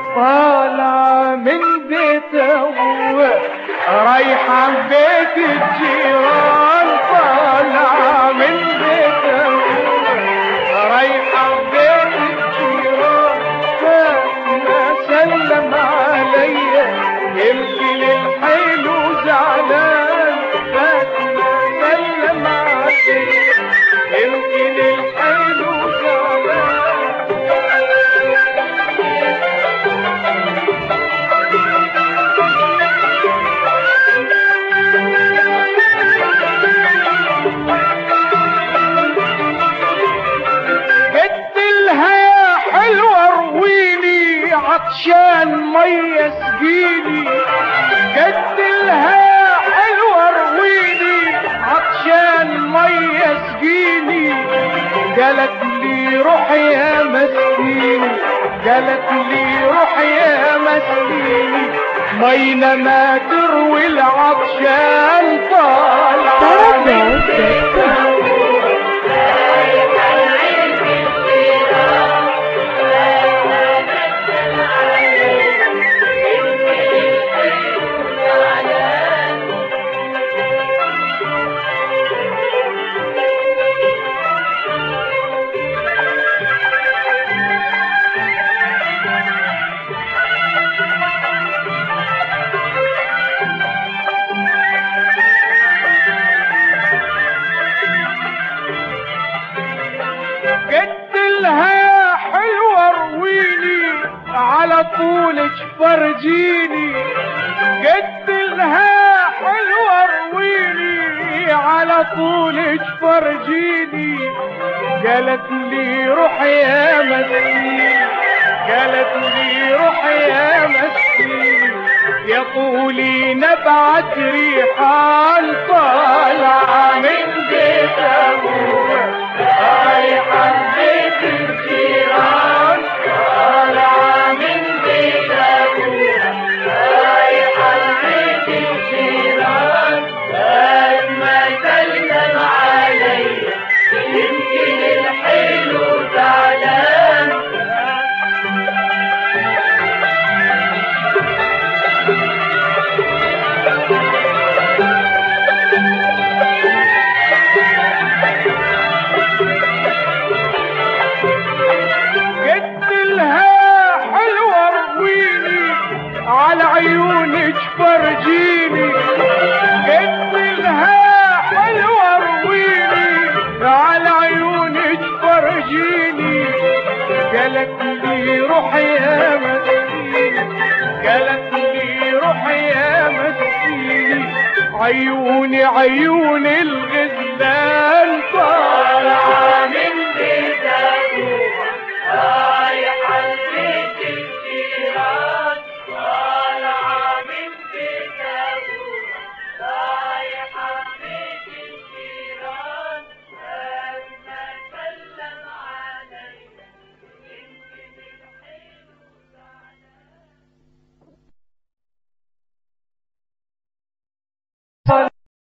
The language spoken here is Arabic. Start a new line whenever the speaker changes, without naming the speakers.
طالعة من بيته رايحة بيت الجيران، طالعة من بيته رايحة بيت الجيران. فما سلم عليا يمكن الحلو زعلان، فما سلم عليا يمكن الحلو زعلان. عطشان مية سقيني، قد لها حلوة رويني، عطشان مية سقيني. قالت لي روح يا مسكيني، قالت لي روح يا مسكيني، مينا ما تروي العطشان. طالعة من طولك فرجيني، قد لها حلوة رويني، على طولك فرجيني. قالت لي روح يا مسكين، قالت لي روح يا مسكين، يا طولي نبعت ريحان. طالعة من بيت ابوها رايحة بيت الجيران، طالعة من بيت ابوها رايحة بيت الجيران. ما سلم عليا يمكن الحلو زعلان. على عيونك فرجيني، قد لها حلوة رويني، على عيونك فرجيني. قالت لي روح يا مسكين، قالت لي روح يا مسكين، عيوني عيون